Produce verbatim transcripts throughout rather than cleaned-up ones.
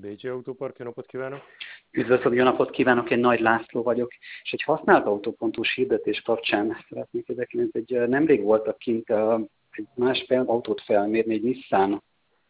Bécsi Autópark, jó napot kívánok! Üdvözlöm, jó napot kívánok, én Nagy László vagyok, és egy használt autópontús hirdetés kapcsán szeretnék érdeklődni. Egy, nemrég voltak kint uh, egy más fel, autót felmérni, egy Nissan.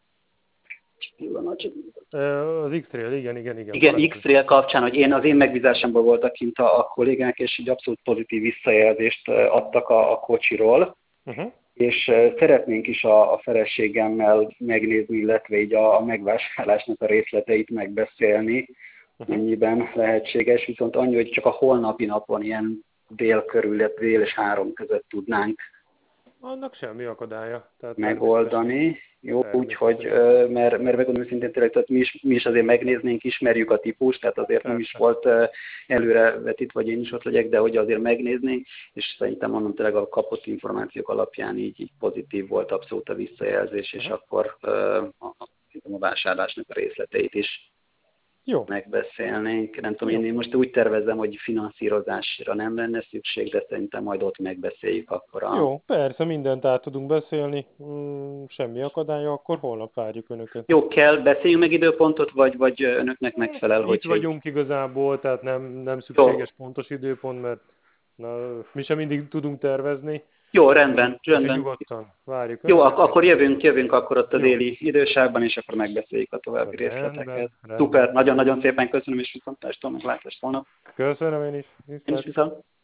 Az X-Trail, igen, igen, igen. Igen, X-Trail kapcsán, hogy én az én megbízásomból voltak kint a, a kollégák, és egy abszolút pozitív visszajelzést adtak a, a kocsiról. Uh-huh. És uh, szeretnénk is a, a feleségemmel megnézni, illetve így a, a megvásárlásnak a részleteit megbeszélni, uh-huh. mennyiben lehetséges, viszont annyi, hogy csak a holnapi napon ilyen dél körül, illetve dél és három között tudnánk annak semmi akadálya. Tehát megoldani. Jó, úgyhogy, mert, mert megmondom őszintén tényleg, tehát mi is, mi is azért megnéznénk, ismerjük a típust, tehát azért Persze. nem is volt előre vetít, vagy én is ott legyek, de hogy azért megnéznénk, és szerintem mondom tényleg a kapott információk alapján így, így pozitív volt abszolút a visszajelzés, és uh-huh. akkor a, a, a vásárlásnak a részleteit is Jó. megbeszélnénk. Nem tudom, én most úgy tervezem, hogy finanszírozásra nem lenne szükség, de szerintem majd ott megbeszéljük akkor a... Jó, persze, mindent át tudunk beszélni, mm, semmi akadálya, akkor holnap várjuk Önöket. Jó, kell, beszéljünk meg időpontot, vagy, vagy Önöknek megfelel, hogy... Itt vagyunk így... igazából, tehát nem, nem szükséges Jó. pontos időpont, mert na, mi sem mindig tudunk tervezni. Jó, rendben, rendben. Nyugodtan várjuk. Jó, ak- akkor jövünk, jövünk akkor ott a déli idősávban, és akkor megbeszéljük a további részleteket. Rendben, Szuper, nagyon-nagyon szépen köszönöm, és viszontlátásra, meglátást holnap. Köszönöm én is. Én is viszont.